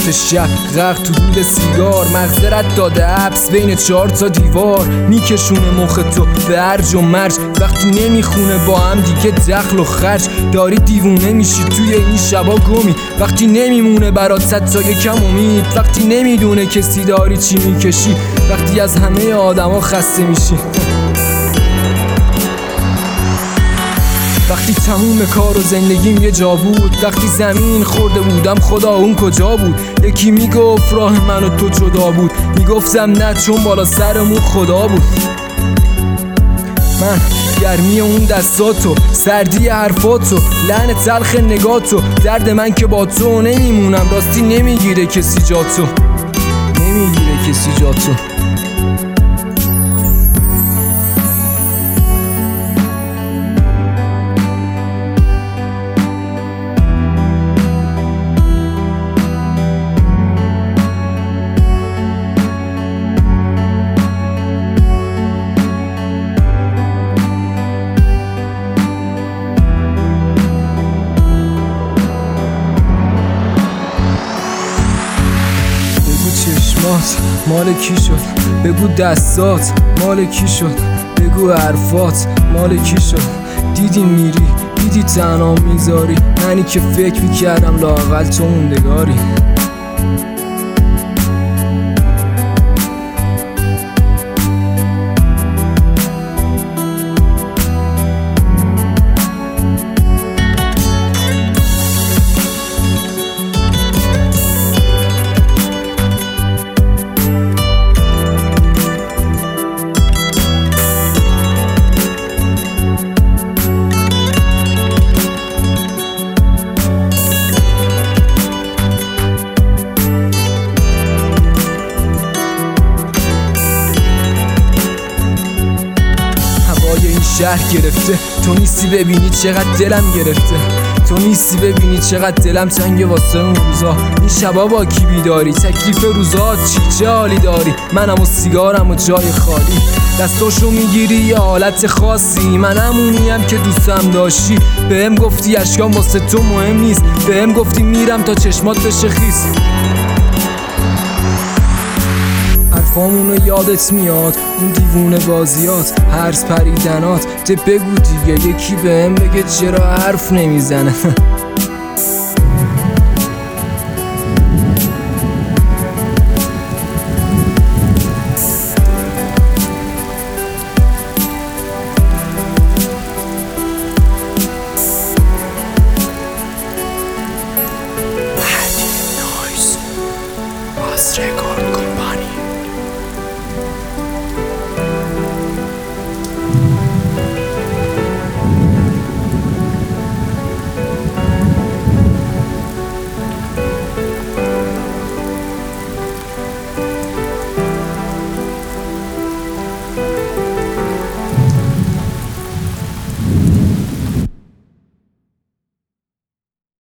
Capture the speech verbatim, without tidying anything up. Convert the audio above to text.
نصف شب غرق تو دود سیگار، مغزرت داده حبس بین چهار تا دیوار، میکشونه مخ تو به هرج و مرج وقتی نمیخونه با هم دیگه دخل و خرج. داری دیوونه میشی توی این شبا گمی وقتی نمیمونه برات صد تا یکم امید، وقتی نمیدونه کسی داری چی میکشی، وقتی از همه آدما خسته میشی، وقتی تموم کار و زندگیم یه جا بود، وقتی زمین خورده بودم خدا اون کجا بود. یکی میگفت راه من و تو جدا بود، میگفتم نه چون بالا سرمون خدا بود. من گرمی اون دستاتو، سردی حرفاتو، لحن تلخ نگاتو، درد من که با تو نمیمونم، راستی نمیگیره کسی جاتو، نمیگیره کسی جاتو. چشمات مال کی شد؟ بگو دستات مال کی شد؟ بگو حرفات مال کی شد؟ دیدی میری دیدی تنها میذاری، منی که فکر میکردم لااقل تو موندگاری. این شهر گرفته، تو نیستی ببینی چقدر دلم گرفته، تو نیستی ببینی چقدر دلم تنگه واسه اون روزا. این شبا با کی بیداری؟ تکلیف روزات چی؟ چه حالی داری؟ منم و سیگارم و جای خالی، دستاشو میگیری یه حالت خاصی، من همونیم که دوستم داشتی. بهم گفتی اشکام واسه تو مهم نیست، بهم گفتی میرم تا چشمات بشه خیس. حرفامونو یادت میاد اون دیوونه بازیات، هرز پریدنات، ته بگو دیگه یکی بهم بگه چرا حرف نمیزنه.